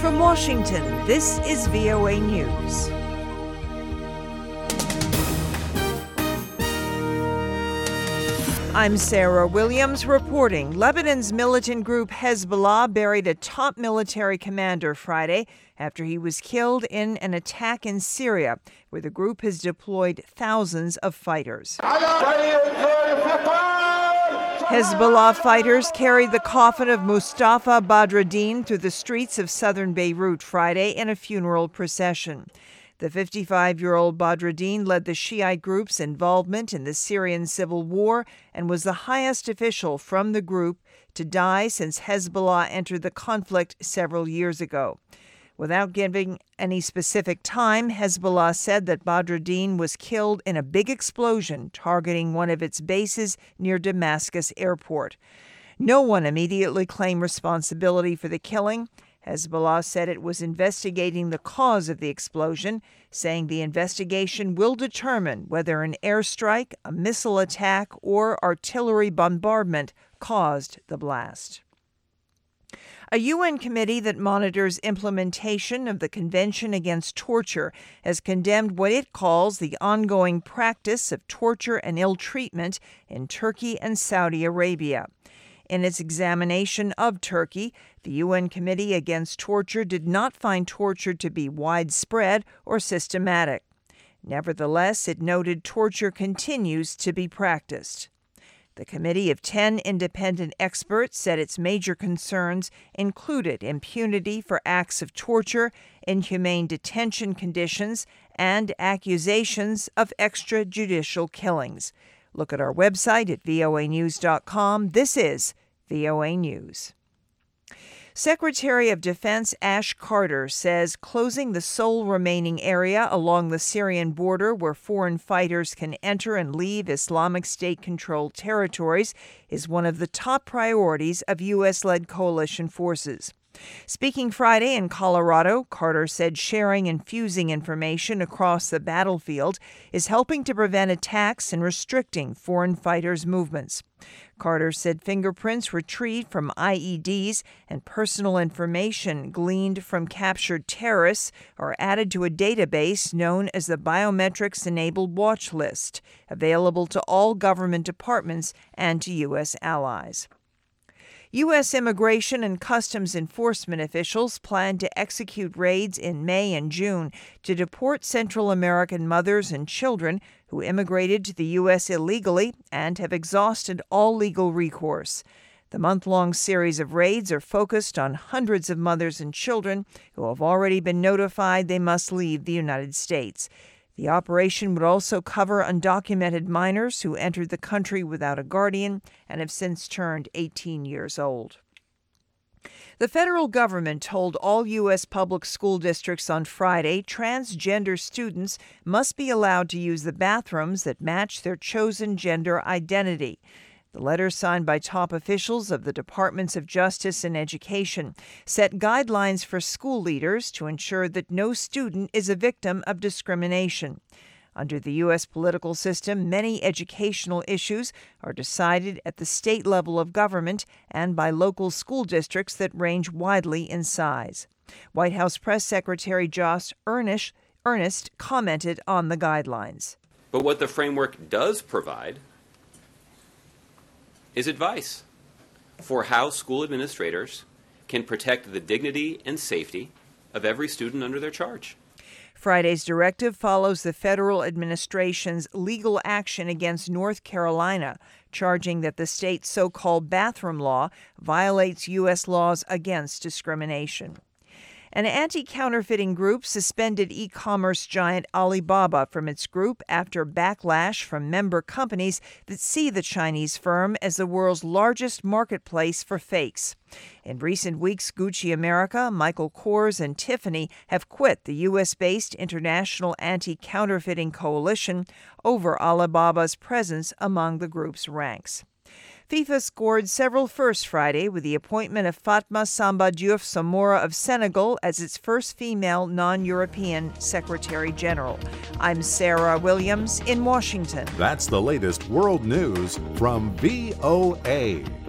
from Washington, this is VOA News. I'm Sarah Williams reporting. Lebanon's militant group Hezbollah buried a top military commander Friday after he was killed in an attack in Syria, where the group has deployed thousands of fighters. Hezbollah fighters carried the coffin of Mustafa Badreddin through the streets of southern Beirut Friday in a funeral procession. The 55-year-old Badreddin led the Shiite group's involvement in the Syrian civil war and was the highest official from the group to die since Hezbollah entered the conflict several years ago. Without giving any specific time, Hezbollah said that Badreddin was killed in a big explosion targeting one of its bases near Damascus airport. No one immediately claimed responsibility for the killing. Hezbollah said it was investigating the cause of the explosion, saying the investigation will determine whether an airstrike, a missile attack, or artillery bombardment caused the blast. A UN committee that monitors implementation of the Convention Against Torture has condemned what it calls the ongoing practice of torture and ill treatment in Turkey and Saudi Arabia. In its examination of Turkey, the UN Committee Against Torture did not find torture to be widespread or systematic. Nevertheless, it noted torture continues to be practiced. The committee of 10 independent experts said its major concerns included impunity for acts of torture, inhumane detention conditions, and accusations of extrajudicial killings. Look at our website at voanews.com. This is VOA News. Secretary of Defense Ash Carter says closing the sole remaining area along the Syrian border where foreign fighters can enter and leave Islamic State-controlled territories is one of the top priorities of U.S.-led coalition forces. Speaking Friday in Colorado, Carter said sharing and fusing information across the battlefield is helping to prevent attacks and restricting foreign fighters' movements. Carter said fingerprints retrieved from IEDs and personal information gleaned from captured terrorists are added to a database known as the Biometrics-Enabled Watch List, available to all government departments and to U.S. allies. U.S. Immigration and Customs Enforcement officials plan to execute raids in May and June to deport Central American mothers and children who immigrated to the U.S. illegally and have exhausted all legal recourse. The month-long series of raids are focused on hundreds of mothers and children who have already been notified they must leave the United States. The operation would also cover undocumented minors who entered the country without a guardian and have since turned 18 years old. The federal government told all U.S. public school districts on Friday transgender students must be allowed to use the bathrooms that match their chosen gender identity. The letter, signed by top officials of the Departments of Justice and Education, set guidelines for school leaders to ensure that no student is a victim of discrimination. Under the U.S. political system, many educational issues are decided at the state level of government and by local school districts that range widely in size. White House Press Secretary Josh Earnest commented on the guidelines. But what the framework does provide is advice for how school administrators can protect the dignity and safety of every student under their charge. Friday's directive follows the federal administration's legal action against North Carolina, charging that the state's so-called bathroom law violates U.S. laws against discrimination. An anti-counterfeiting group suspended e-commerce giant Alibaba from its group after backlash from member companies that see the Chinese firm as the world's largest marketplace for fakes. In recent weeks, Gucci America, Michael Kors, and Tiffany have quit the U.S.-based International Anti-Counterfeiting Coalition over Alibaba's presence among the group's ranks. FIFA scored several firsts Friday with the appointment of Fatma Samba Diouf Samora of Senegal as its first female non-European Secretary General. I'm Sarah Williams in Washington. That's the latest world news from VOA.